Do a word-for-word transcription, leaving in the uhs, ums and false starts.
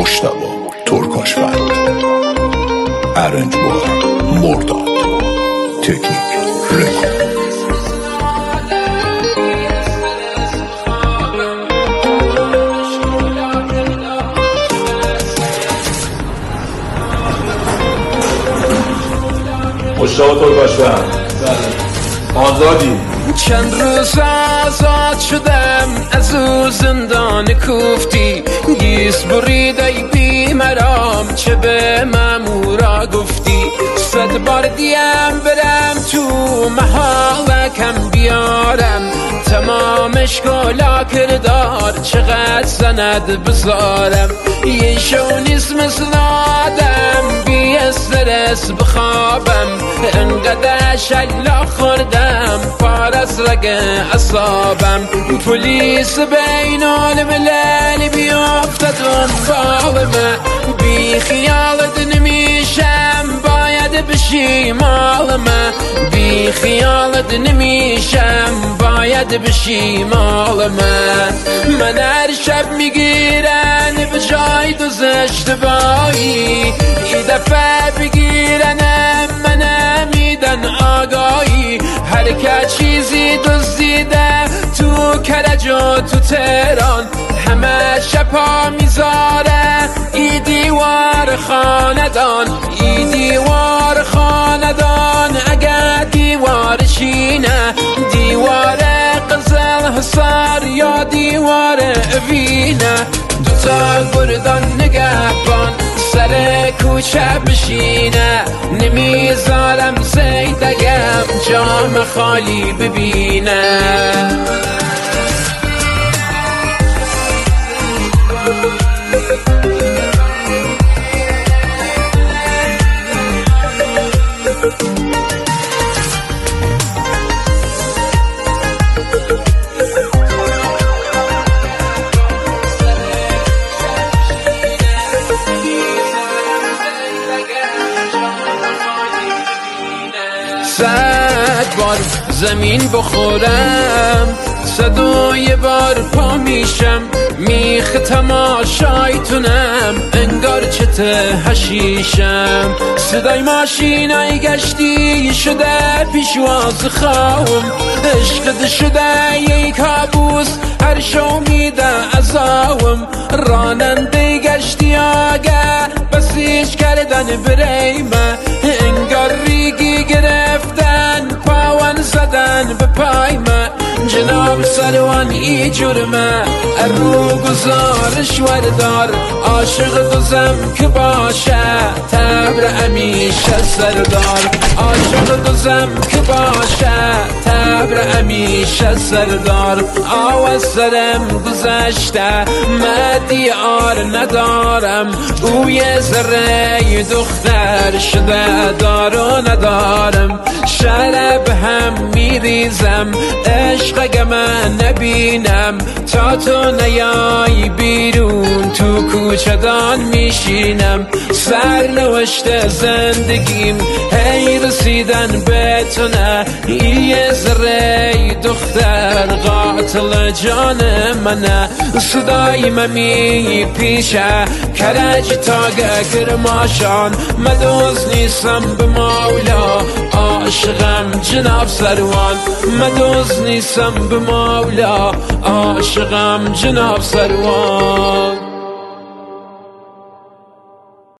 مجتبی ترکاشفند، ارنجبار مرداد، تکنیک رکورد. مجتبی ترکاشفند آزادی. چند روز آزاد شدم از او زندان کوفتی، گیس برید ای بی مرام چه به مامورا گفتی. صد بار دیم برم تو محالکم بیارم، تمامش کلا کردار چقدر سند بذارم. یه شو نیست مثل آدم بی استرس بخوابم، انقدر شلا خوردم پار از رگ اصابم. پلیس بین الملل بیافته دنبال من، بی خیالت نمیشم باید بشی مال من. بی خیالت نمیشم باید بشی مال من. من هر شب میگیرن به جای دوز اشتباهی، ای دفعه بگیرنم منم میدن آگاهی. هر که چیزی دزدیده تو کرج و تو تهران، همه شپا میذاره ای دیوار خاندان. ای دیوار خاندان اگر دیوارشینه، دیوار قزل حصار یا دیوار اوینه. دوتا گردان نگهبان سر کوچه بشینه، نمیذارم زیدگم جام خالی ببینه. صد بار زمین بخورم، صد و یه بار پا میشم، میخ تماشایتونم انگار چته حشیشم. صدای ماشینای گشتی شده پیشواز خواهم، عشقت شده یه کابوس هر شو میده عذابم. راننده گشتی آگه بسیش کردن بریمه، انگار ریگی گرفتن پاون زدن به پای من. جناب سروان ای جرمه رو گزارش وردار، عاشق دوزم که باشه تبر امیشه سردار. عاشق دوزم که باشه تبر امیشه سردار. آواز سرم گذشته مدیار ندارم، او یه ذره دختر شده دار و ندارم. شرب هم میریزم عشق من نبینم، تا تو نیای بیرون تو کوچه دان میشینم. سرنوشت زندگیم هی رسیدن به تو نه، یه ذره دختر قاتل جان منه. صدای من میپیشه کرج تا گرماشان، مدوز نیستم به مولا عاشقم جناب سروان. مدوز نیستم به مولا عاشقم جناب سروان.